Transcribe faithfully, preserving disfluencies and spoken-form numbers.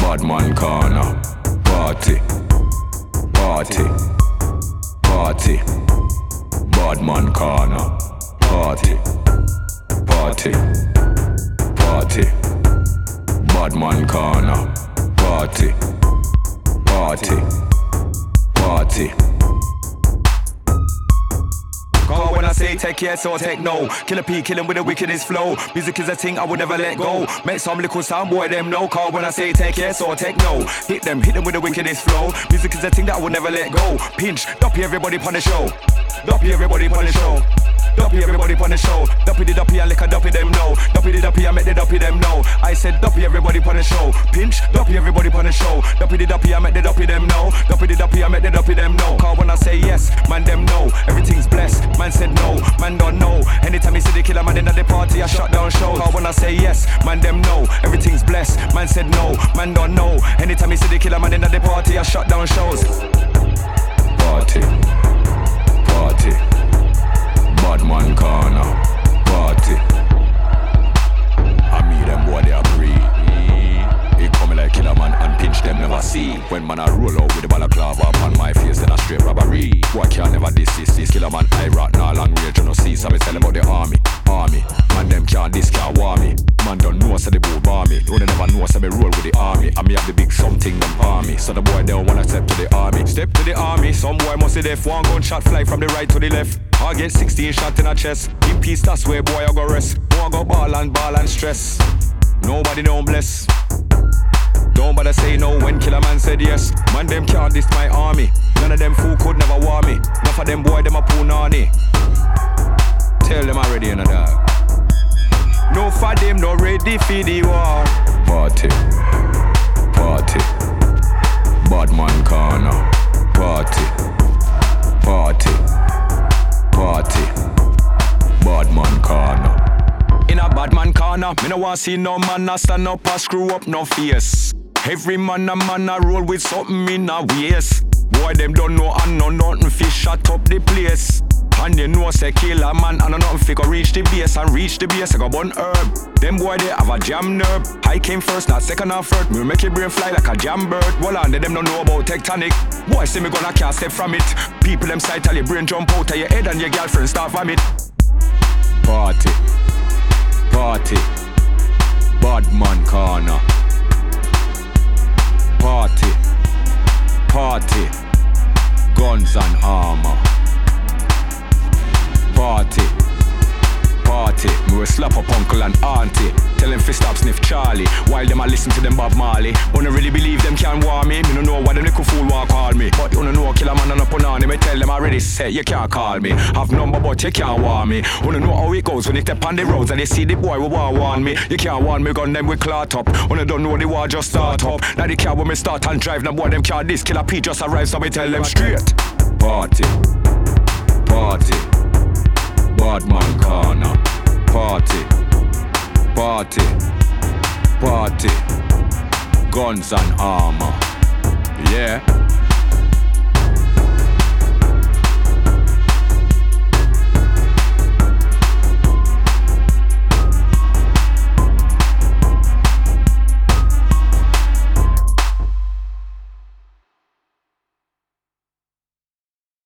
Badman Corner. Party, party, party. Badman Corner. Party, party, party. Badman Corner. Party, party, party. Call when I say take yes or take no. Killer P killing with the wickedest flow. Music is a thing I would never let go. Make some little sound boy them know. Call when I say take yes or take no. Hit them, hit them with the wickedest flow. Music is a thing that I would never let go. Pinch, doppy everybody on the show. Doppy everybody on the show. Doppy everybody on the show. Doppy the doppy and lick a doppy them know. Doppy the doppy and make the doppy them know. I said doppy everybody on the show. Pinch, doppy everybody on the show. Doppy the doppy and make the doppy them know. Doppy the doppy and make the doppy them know. Call when I say yes, man them know. Everything's blessed, man said no, man don't know. Anytime you see the killer man in the party, I shut down shows. Call when I say yes, man them know. Everything's blessed, man said no, man don't know. Anytime you see the killer man in the party, I shut down shows. Party, party. Badman Corner, party. I meet them boy they a breathe. He come like killer man and pinch them never see. When man I roll out with the balaclava upon my face, then I straight robbery. Boy can't never diss this, this killer man I rock now long range you no see. So me tell him about the army, army. Man them can't this can't war me. Man don't know so they both bar me. Don't never know so me roll with the army. And me have the big something them army. So the boy they don't wanna step to the army. Step to the army, some boy must see deaf. One gunshot fly from the right to the left. I get sixteen shot in a chest. In peace, that's where boy I go rest. Boy I go ball and ball and stress. Nobody don't bless. Don't bother say no when killer man said yes. Man them can't diss my army. None of them fool could never war me. Enough of them boy them a punani. Tell them already in a dog. No for them no ready for the war. Party, party. Badman Corner. Party, party. Party, Badman Corner. In a Badman Corner, me no want see no man a stand up or screw up no face. Every man a man a roll with something in a waist. Boy them don't know and know nothing fi shut up the place. And you know say kill a man and nothing fi go reach the base and reach the base I go burn herb. Them boy they have a jam nerve. I came first, not second or third. Me make your brain fly like a jam bird. Well on them don't know about tectonic. Boy say me gonna can't step from it. People them sight all your brain jump out of your head and your girlfriend start vomit. Party, party, Badman Corner. Party, party, guns and armor. Party, party, me will slap up uncle and auntie. Tell them fi stop sniff Charlie while them a listen to them Bob Marley. Wanna really believe them can war me. Me no know why them little fool want call me. But you no know killer man and a punani. Me tell them already say you can't call me. Have number but you can't war me. Wanna know how it goes when they step on the roads and they see the boy who want warn me. You can't warn me gun them with clot up. Wanna don't know the war just start up. Now the car when me start and drive. Now boy them can't this killer P just arrive so me tell them straight. Party, party. Badman Corner. Party, party, party, guns and armor. Yeah.